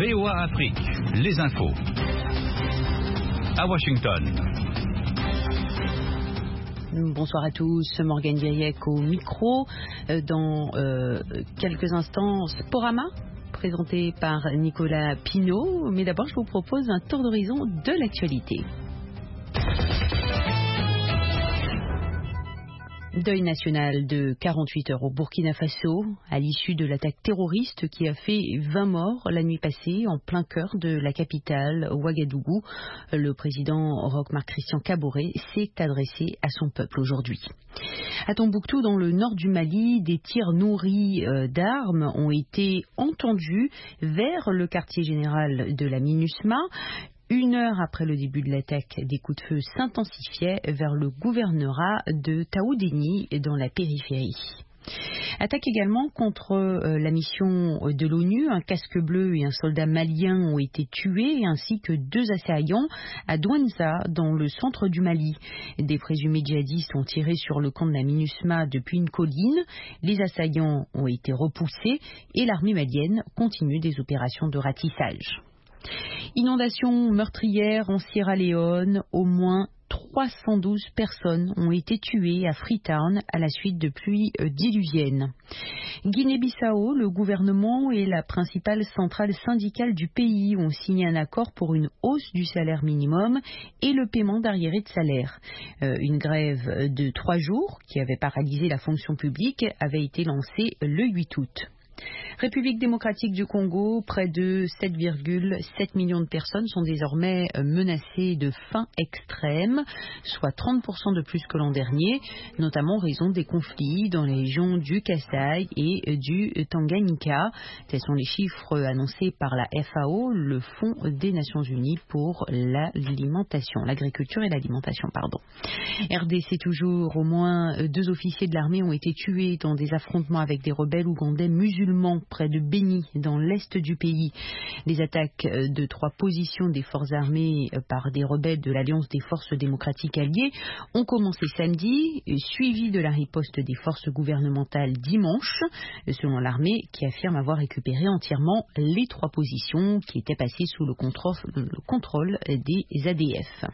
VOA Afrique, les infos. À Washington. Bonsoir à tous, Morgane Diriec au micro. Dans quelques instants, Sporama, présenté par Nicolas Pinault. Mais d'abord, je vous propose un tour d'horizon de l'actualité. Deuil national de 48 heures au Burkina Faso à l'issue de l'attaque terroriste qui a fait 20 morts la nuit passée en plein cœur de la capitale Ouagadougou. Le président Roch-Marc Christian Kaboré s'est adressé à son peuple aujourd'hui. À Tombouctou, dans le nord du Mali, des tirs nourris d'armes ont été entendus vers le quartier général de la MINUSMA. 1 heure après le début de l'attaque, des coups de feu s'intensifiaient vers le gouvernorat de Taoudéni dans la périphérie. Attaque également contre la mission de l'ONU. Un casque bleu et un soldat malien ont été tués, ainsi que 2 assaillants à Douentza, dans le centre du Mali. Des présumés djihadistes ont tiré sur le camp de la MINUSMA depuis une colline. Les assaillants ont été repoussés et l'armée malienne continue des opérations de ratissage. Inondation meurtrière en Sierra Leone, au moins 312 personnes ont été tuées à Freetown à la suite de pluies diluviennes. Guinée-Bissau, le gouvernement et la principale centrale syndicale du pays ont signé un accord pour une hausse du salaire minimum et le paiement d'arriérés de salaire. Une grève de 3 jours qui avait paralysé la fonction publique avait été lancée le 8 août. République démocratique du Congo, près de 7,7 millions de personnes sont désormais menacées de faim extrême, soit 30% de plus que l'an dernier, notamment en raison des conflits dans les régions du Kasaï et du Tanganyika. Tels sont les chiffres annoncés par la FAO, le Fonds des Nations Unies pour l'agriculture et l'alimentation. RDC toujours, au moins 2 officiers de l'armée ont été tués dans des affrontements avec des rebelles ougandais musulmans près de Beni, dans l'est du pays. Les attaques de 3 positions des forces armées par des rebelles de l'Alliance des forces démocratiques alliées ont commencé samedi, suivi de la riposte des forces gouvernementales dimanche, selon l'armée qui affirme avoir récupéré entièrement les 3 positions qui étaient passées sous le contrôle des ADF.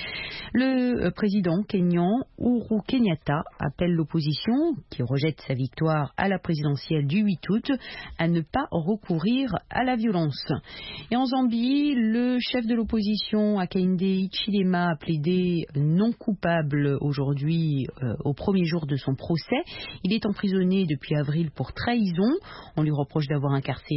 Le président kényan Uhuru Kenyatta appelle l'opposition, qui rejette sa victoire à la présidentielle du 8 août, à ne pas recourir à la violence. Et en Zambie, le chef de l'opposition, Hakainde Hichilema, a plaidé non coupable aujourd'hui au premier jour de son procès. Il est emprisonné depuis avril pour trahison. On lui reproche d'avoir il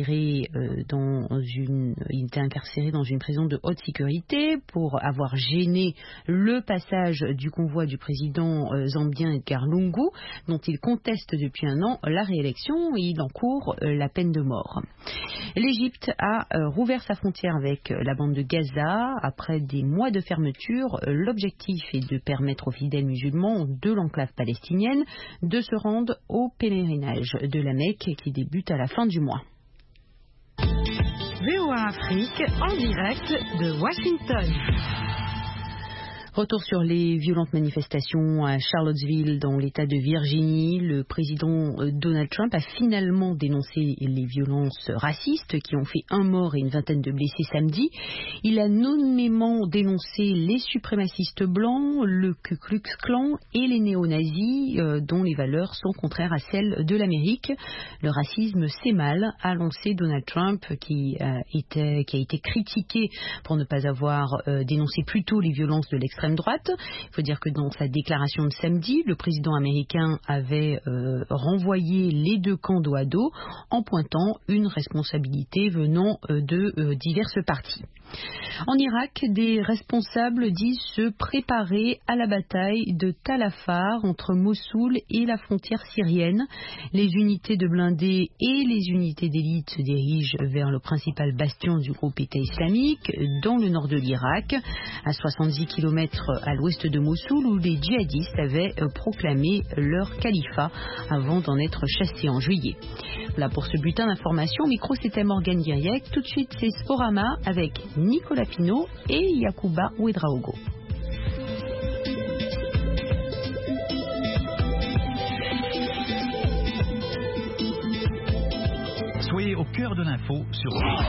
était incarcéré dans une prison de haute sécurité pour avoir gêné le passage du convoi du président zambien Edgar Lungu, dont il conteste depuis 1 an la réélection et il encourt la peine de mort. L'Égypte a rouvert sa frontière avec la bande de Gaza après des mois de fermeture. L'objectif est de permettre aux fidèles musulmans de l'enclave palestinienne de se rendre au pèlerinage de la Mecque qui débute à la fin du mois. VOA Afrique en direct de Washington. Retour sur les violentes manifestations à Charlottesville, dans l'État de Virginie. Le président Donald Trump a finalement dénoncé les violences racistes qui ont fait 1 mort et une vingtaine de blessés samedi. Il a nommément dénoncé les suprémacistes blancs, le Ku Klux Klan et les néo-nazis dont les valeurs sont contraires à celles de l'Amérique. Le racisme, c'est mal, a lancé Donald Trump qui a été critiqué pour ne pas avoir dénoncé plus tôt les violences de l'extrême droite. Il faut dire que dans sa déclaration de samedi, le président américain avait renvoyé les 2 camps dos à dos en pointant une responsabilité venant de diverses parties. En Irak, des responsables disent se préparer à la bataille de Tal Afar entre Mossoul et la frontière syrienne. Les unités de blindés et les unités d'élite se dirigent vers le principal bastion du groupe État islamique dans le nord de l'Irak, à 70 km à l'ouest de Mossoul, où les djihadistes avaient proclamé leur califat avant d'en être chassés en juillet. Voilà pour ce bulletin d'information. Au micro, c'était Morgane Diriec. Tout de suite, c'est Sporama avec Nicolas Pinault et Yacouba Ouedraogo. Soyez au cœur de l'info sur